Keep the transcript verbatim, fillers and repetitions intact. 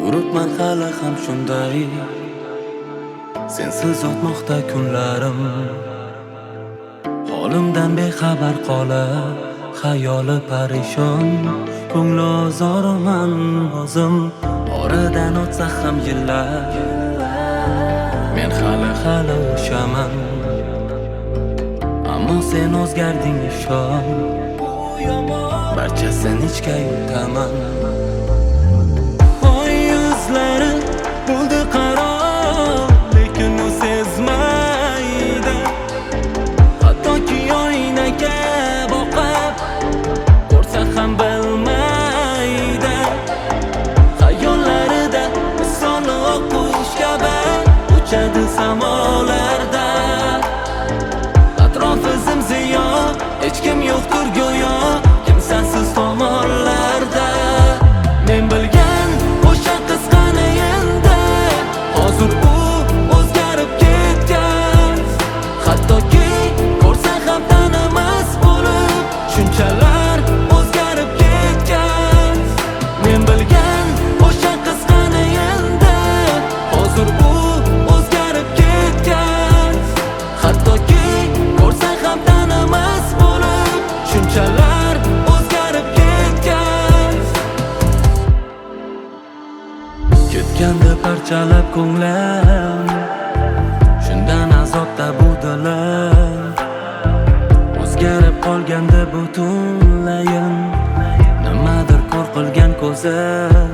Yuribman hali ham shunday, sensiz o'tmoqda kunlarim. Holimdan bexabar qolib, xayoli parishon, ko'ngli ozorman o'zim. Oradan o'tsa ham yillar, men hali hali o'shaman. Ammo sen o'zgarding, ishon, barchasini ichga yutaman. Oy yuzlari bo'ldi qaro, lekin u sezmaydi. Hattoki oynaga boqib ko'rsa ham bilmaydi. Xayollarida misoli o'qish kabi uchadi samolarda. Atrofi zimziyo, hech kim yo'qdir go'yo, kimsasiz tomonlarda. Men bilgan o'sha qiz qani endi, hozir u o'zgarib ketgan. Hattoki ko'rsa ham tanimas bo'lib, shunchalar o'zgarib ketgan. Men bilgan o'sha qiz qani endi, hozir u o'zgarib ketgan. Hattoki ko'rsa ham tanimas bo'lib, shunchalar o'zgarib ketgan. Ketganda parchalab ko'nglim, shundan azobda bu dilim. O'zgarib qolganda butunlayin, nimadir ko'r qilgan ko'zim.